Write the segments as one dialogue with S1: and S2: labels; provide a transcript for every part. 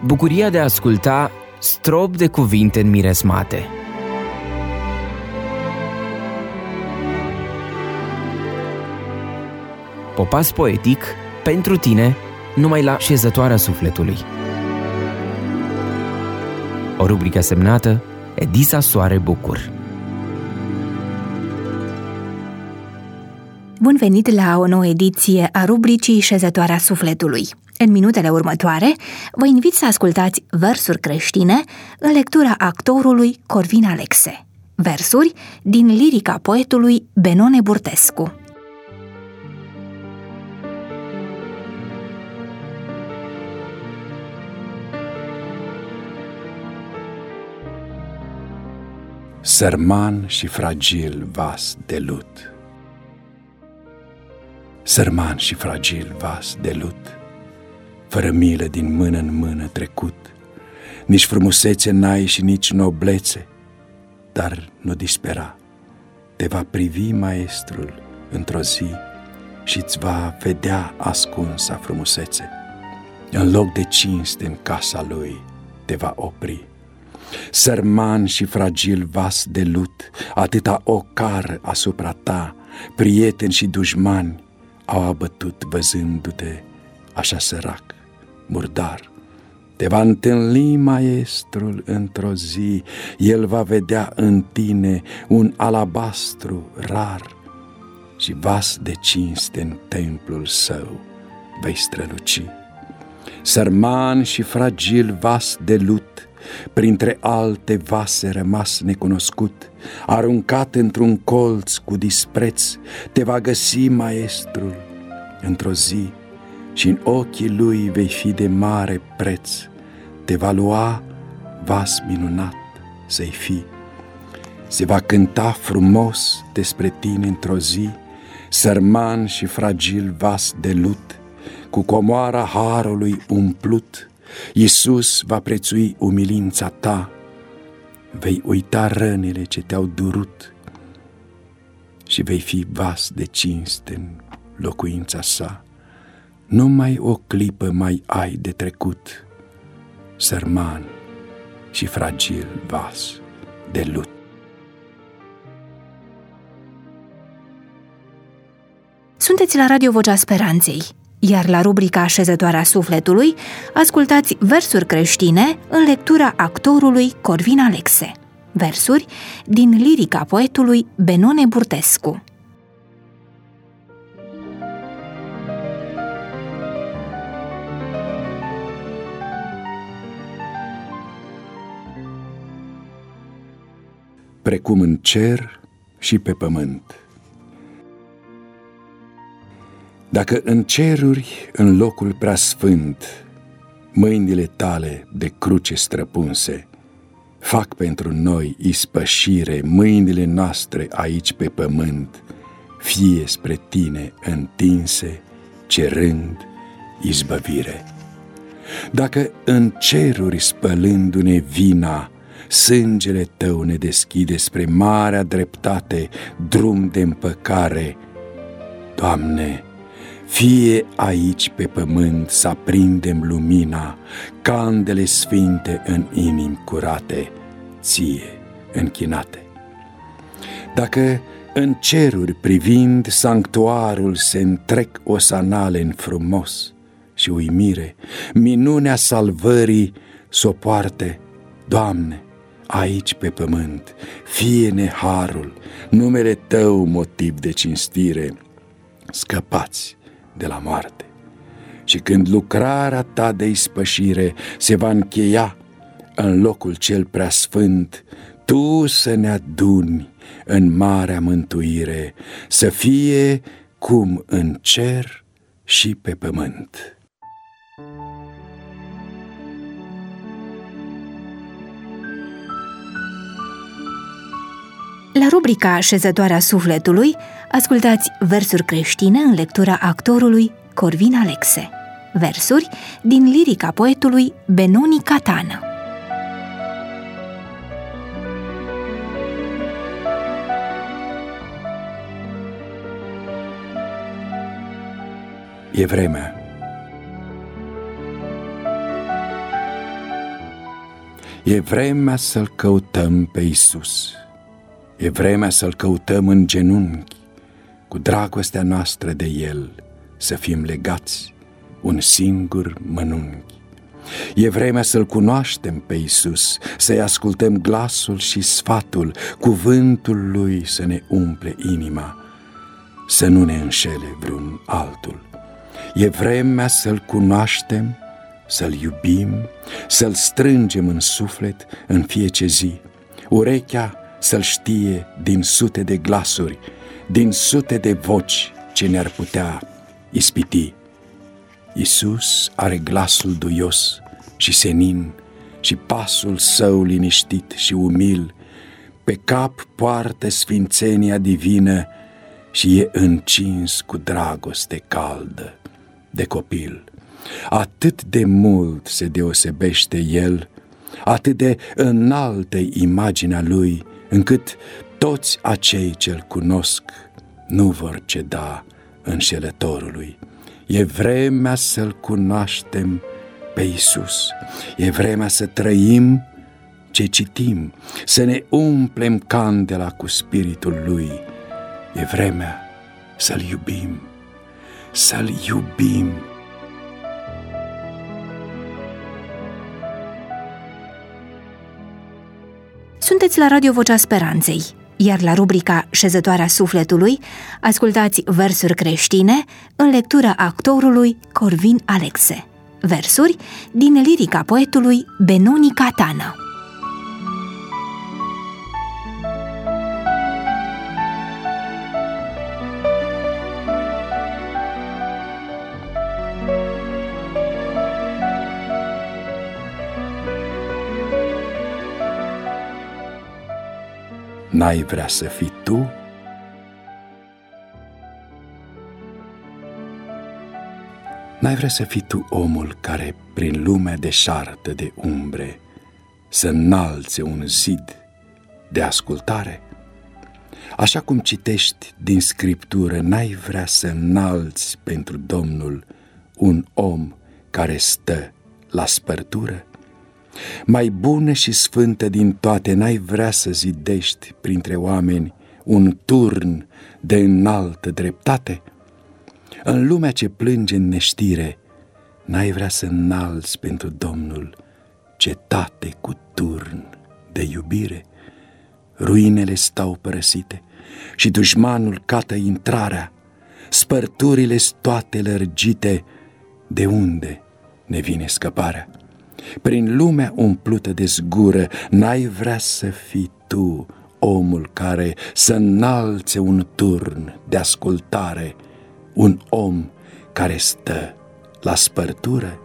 S1: Bucuria de a asculta strop de cuvinte înmiresmate. Popas poetic pentru tine, numai la Șezătoarea Sufletului. O rubrică semnată Edisa Soare Bucur.
S2: Bun venit la o nouă ediție a rubricii Șezătoarea Sufletului. În minutele următoare, vă invit să ascultați versuri creștine în lectura actorului Corvin Alexe. Versuri din lirica poetului Benone Burtescu.
S3: Sărman și fragil vas de lut. Sărman și fragil vas de lut, fără milă din mână în mână trecut, nici frumusețe n-ai și nici noblețe, dar nu dispera, te va privi maestrul într-o zi și-ți va vedea ascunsa frumusețe. În loc de cinste în casa lui te va opri. Sărman și fragil vas de lut, atâta ocar asupra ta, prieteni și dușmani au abătut văzându-te așa sărac, murdar. Te va întâlni maestrul într-o zi, el va vedea în tine un alabastru rar și vas de cinste în templul său vei străluci. Sărman și fragil vas de lut, printre alte vase rămas necunoscut, aruncat într-un colț cu dispreț, te va găsi maestrul într-o zi și în ochii lui vei fi de mare preț. Te va lua vas minunat să-i fii. Se va cânta frumos despre tine într-o zi, sărman și fragil vas de lut, cu comoara harului umplut. Iisus va prețui umilința ta, vei uita rănile ce te-au durut și vei fi vas de cinste în locuința sa. Numai o clipă mai ai de trecut, sărman și fragil vas de lut.
S2: Sunteți la Radio Vocea Speranței, iar la rubrica Șezătoarea Sufletului ascultați versuri creștine în lectura actorului Corvin Alexe. Versuri din lirica poetului Benone Burtescu.
S3: Precum în cer și pe pământ. Dacă în ceruri, în locul preasfânt, mâinile tale de cruce străpunse fac pentru noi ispășire, mâinile noastre aici pe pământ fie spre tine întinse, cerând izbăvire. Dacă în ceruri, spălându-ne vina, sângele tău ne deschide spre marea dreptate, drum de împăcare, Doamne, fie aici pe pământ să aprindem lumina, candele sfinte în inimi curate, ție închinate. Dacă în ceruri privind sanctuarul se întrec osanale în frumos și uimire, minunea salvării s-o poarte, Doamne, aici pe pământ, fie-ne harul, numele Tău motiv de cinstire, scăpați de la moarte. Și când lucrarea Ta de ispășire se va încheia în locul cel preasfânt, Tu să ne aduni în marea mântuire, să fie cum în cer și pe pământ.
S2: La rubrica Șezătoarea Sufletului ascultați versuri creștine în lectura actorului Corvin Alexe. Versuri din lirica poetului Benoni Catană.
S3: E vremea. E vremea să-L căutăm pe Iisus. E vremea să-L căutăm în genunchi, cu dragostea noastră de El, să fim legați un singur mănunchi. E vremea să-L cunoaștem pe Iisus, să-i ascultăm glasul și sfatul, cuvântul Lui să ne umple inima, să nu ne înșele vreun altul. E vremea să-L cunoaștem, să-L iubim, să-L strângem în suflet în fiecare zi, urechea să-L știe din sute de glasuri, din sute de voci ce ne-ar putea ispiti. Iisus are glasul duios și senin și pasul său liniștit și umil, pe cap poartă sfințenia divină și e încins cu dragoste caldă de copil. Atât de mult se deosebește El, atât de înaltă imaginea Lui, încât toți acei ce-L cunosc nu vor ceda înșelătorului. E vremea să-L cunoaștem pe Iisus, e vremea să trăim ce citim, să ne umplem candela cu spiritul Lui. E vremea să-L iubim, să-L iubim.
S2: Sunteți la Radio Vocea Speranței, iar la rubrica Șezătoarea Sufletului ascultați versuri creștine în lectura actorului Corvin Alexe. Versuri din lirica poetului Benoni Catana.
S3: N-ai vrea să fii tu? N-ai vrea să fii tu omul care, prin lumea deșartă de umbre, să înalțe un zid de ascultare? Așa cum citești din Scriptură, n-ai vrea să înalți pentru Domnul un om care stă la spărtură? Mai bună și sfântă din toate, n-ai vrea să zidești printre oameni un turn de înaltă dreptate? În lumea ce plânge în neștire, n-ai vrea să înalți pentru Domnul cetate cu turn de iubire? Ruinele stau părăsite și dușmanul cată intrarea, spărturile-s toate lărgite, de unde ne vine scăparea? Prin lumea umplută de zgură, n-ai vrea să fii tu omul care să înalțe un turn de ascultare, un om care stă la spărtură?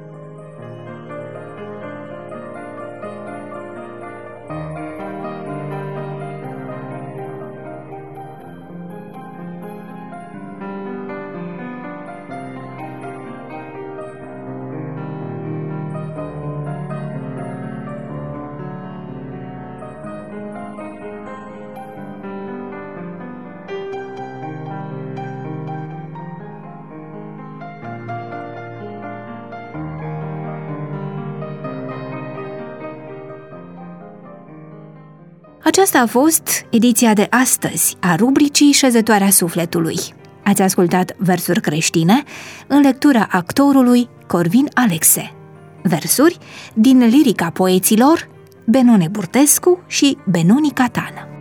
S2: Aceasta a fost ediția de astăzi a rubricii Șezătoarea Sufletului. Ați ascultat versuri creștine în lectura actorului Corvin Alexe. Versuri din lirica poeților Benone Burtescu și Benoni Catana.